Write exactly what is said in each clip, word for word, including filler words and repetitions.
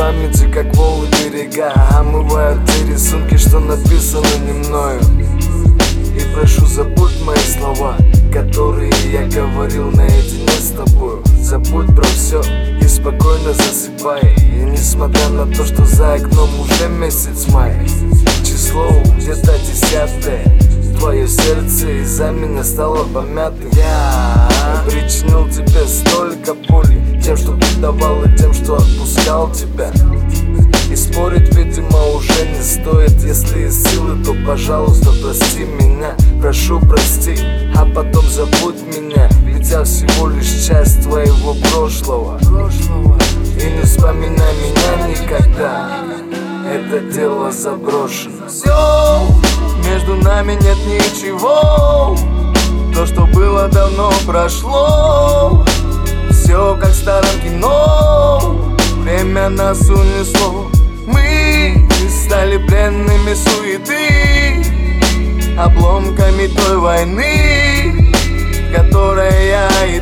памяти, как волны берега, омывают те рисунки, что написаны не мною. И прошу, забудь мои слова, которые я говорил наедине с тобою. Забудь про все и спокойно засыпай. И несмотря на то, что за окном уже месяц май, число где-то десятое, твое сердце из-за меня стало помятым. Я причинил тебе столько боли тем, что предавал, и тем, что отпускал тебя. И спорить, видимо, уже не стоит. Если есть силы, то, пожалуйста, прости меня. Прошу, прости, а потом забудь меня. Ведь я всего лишь часть твоего прошлого. И не вспоминай меня никогда, это дело заброшено. Все, между нами нет ничего. То, что было, давно прошло. Все как в старом кино, время нас унесло. Мы стали пленными суеты, обломками той войны, которой я и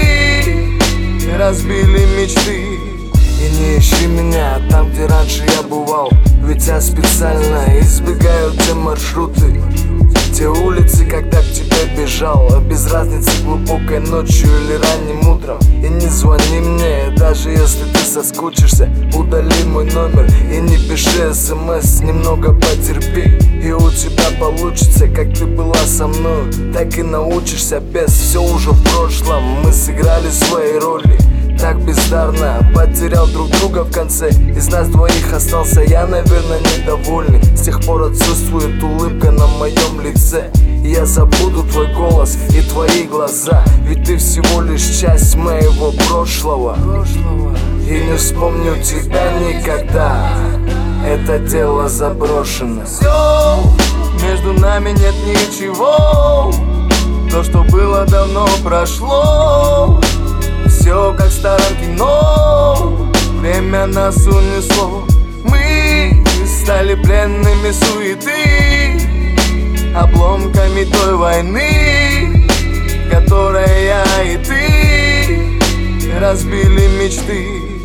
ты разбили мечты. И не ищи меня там, где раньше я бывал, ведь я специально избегаю те маршруты, те улицы, когда к тебе бежал. Без разницы, глубокой ночью или ранним утром. И не звони мне, даже если ты соскучишься. Удали мой номер и не пиши смс, немного потерпи, и у тебя получится, как ты была со мной. Так и научишься без, все уже в прошлом. Мы сыграли свои роли так бездарно, потерял друг друга в конце. Из нас двоих остался я, наверное, недовольный. С тех пор отсутствует улыбка на моем лице. И я забуду твой голос и твои глаза, ведь ты всего лишь часть моего прошлого. И не вспомню тебя никогда, это дело заброшено. Все, между нами нет ничего. То, что было, давно прошло. Все как в старом кино, время нас унесло. Мы стали пленными суеты, обломками той войны, которой я и ты разбили мечты.